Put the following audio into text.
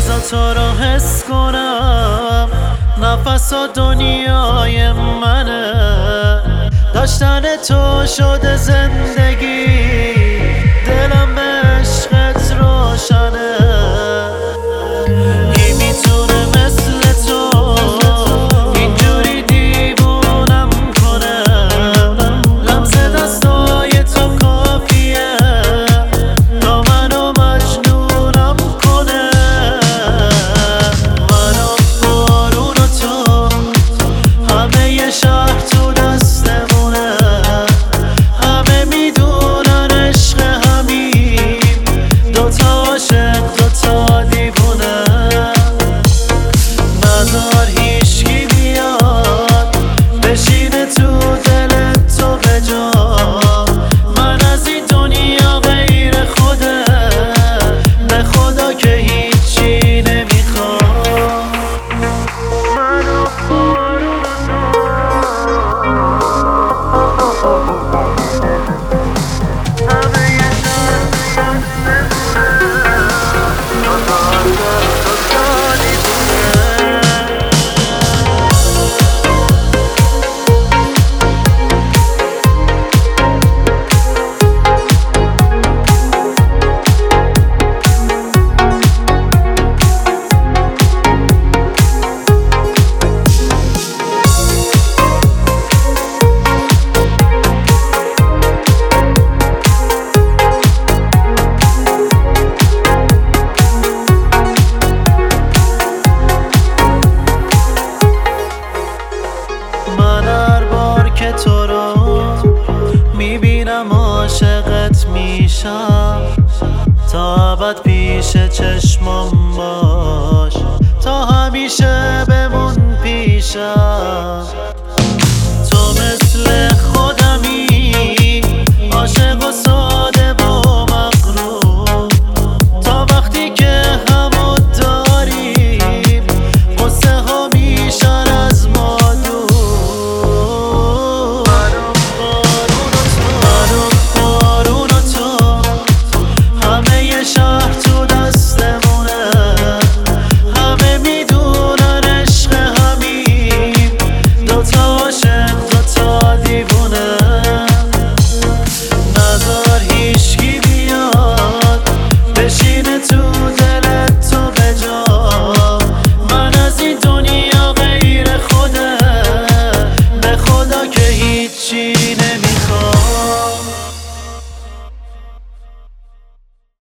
بذار تو رو حس کنم، نفس و دنیای منه، داشتن تو شده زندگی، دلم به عشقت روشنه. کی میتونه مثل تو اینجوری دیوونم کنه؟ لمس دستای تو کافیه تا منو مجنونم کنه. من و بارون و تو همه شهر تو دستمونه، همه میدونن عشق همین، دوتا عاشق دوتا دیوونه. نذار هیچکی بیاد بشینه تو دل تو به جا، من از این دنیا غیر خوده، به خدا که هیچی نمیخوام. منو بارون که تو رو میبینم عاشقت میشم، تا ابد پیش چشمم باش، تا همیشه بمون پیشم. تو مثل